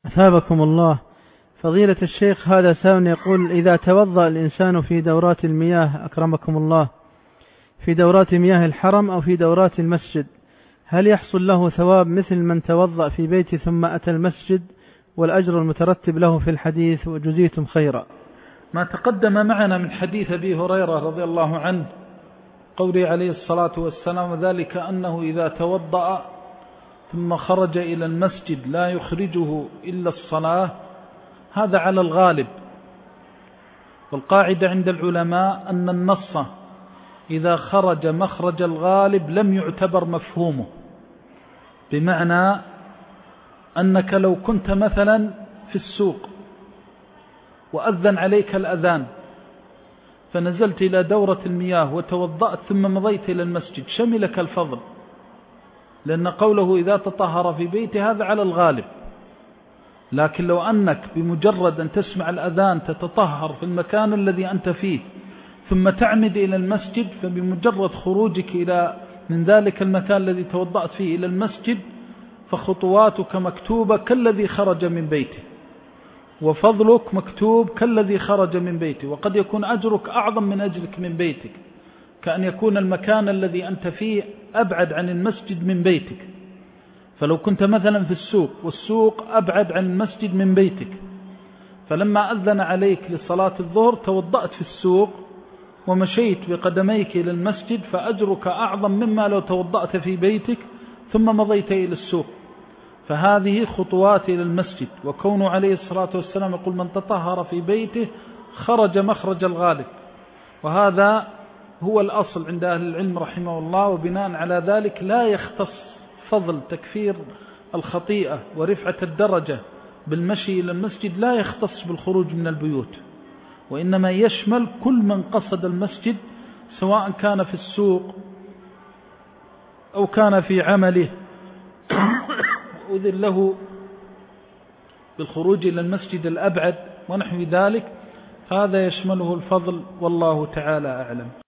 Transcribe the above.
أثابكم الله. فضيلة الشيخ، هذا سائل يقول: إذا توضأ الإنسان في دورات المياه أكرمكم الله في دورات مياه الحرم أو في دورات المسجد، هل يحصل له ثواب مثل من توضأ في بيته ثم أتى المسجد، والأجر المترتب له في الحديث؟ وجزيتم خيرا. ما تقدم معنا من حديث أبي هريرة رضي الله عنه قوله عليه الصلاة والسلام: ذلك أنه إذا توضأ ثم خرج إلى المسجد لا يخرجه إلا الصلاة، هذا على الغالب. والقاعدة عند العلماء أن النص إذا خرج مخرج الغالب لم يعتبر مفهومه، بمعنى أنك لو كنت مثلا في السوق وأذن عليك الأذان فنزلت إلى دورة المياه وتوضأت ثم مضيت إلى المسجد شملك الفضل، لأن قوله إذا تطهر في بيته هذا على الغالب. لكن لو أنك بمجرد أن تسمع الأذان تتطهر في المكان الذي أنت فيه ثم تعمد إلى المسجد، فبمجرد خروجك من ذلك المكان الذي توضأت فيه إلى المسجد فخطواتك مكتوبة كالذي خرج من بيته، وفضلك مكتوب كالذي خرج من بيته، وقد يكون أجرك أعظم من أجرك من بيتك، كأن يكون المكان الذي أنت فيه أبعد عن المسجد من بيتك. فلو كنت مثلا في السوق والسوق أبعد عن المسجد من بيتك، فلما أذن عليك لصلاة الظهر توضأت في السوق ومشيت بقدميك إلى المسجد، فأجرك أعظم مما لو توضأت في بيتك ثم مضيت إلى السوق. فهذه خطوات إلى المسجد. وكونه عليه الصلاة والسلام يقول: من تطهر في بيته خرج مخرج الغالب، وهذا هو الأصل عند أهل العلم رحمه الله. وبناء على ذلك لا يختص فضل تكفير الخطيئة ورفعة الدرجة بالمشي إلى المسجد، لا يختص بالخروج من البيوت، وإنما يشمل كل من قصد المسجد سواء كان في السوق أو كان في عمله أذن له بالخروج إلى المسجد الأبعد ونحو ذلك، هذا يشمله الفضل، والله تعالى أعلم.